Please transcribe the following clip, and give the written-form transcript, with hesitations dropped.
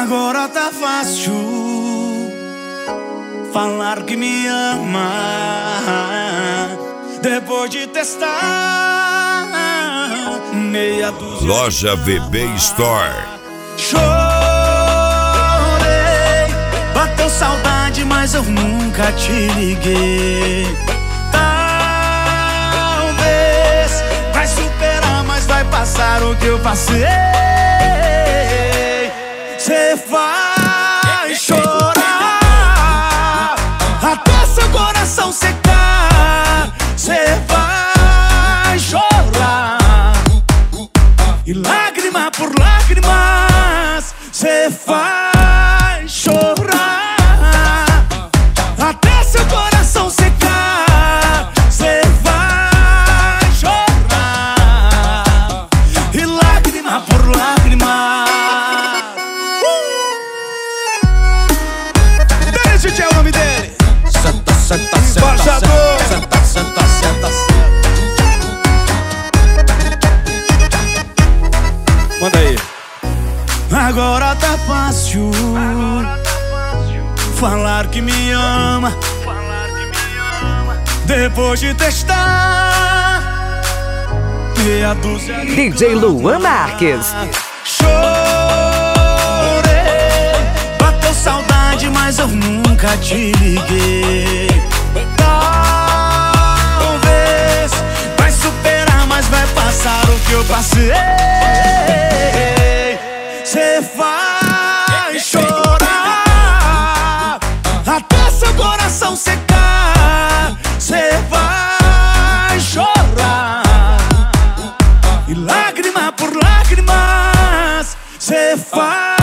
Agora tá fácil falar que me ama, depois de testar meia dúzia. Loja VB Store. Chorei, bateu saudade, mas eu nunca te liguei. Talvez vai superar, mas vai passar o que eu passei. Cê vai chorar até seu coração secar. Cê vai chorar e lágrima por lágrimas. Cê vai chorar até seu coração secar. Cê vai chorar e lágrima por lágrima. Esse é o nome dele. Senta, senta, senta, senta, senta, senta, senta. Manda aí. Agora tá fácil falar que me ama, depois de testar meia dúzia. DJ Luan Marques. Mas eu nunca te liguei. Talvez vai superar, mas vai passar o que eu passei. Cê vai chorar até seu coração secar. Cê vai chorar e lágrima por lágrimas. Cê vai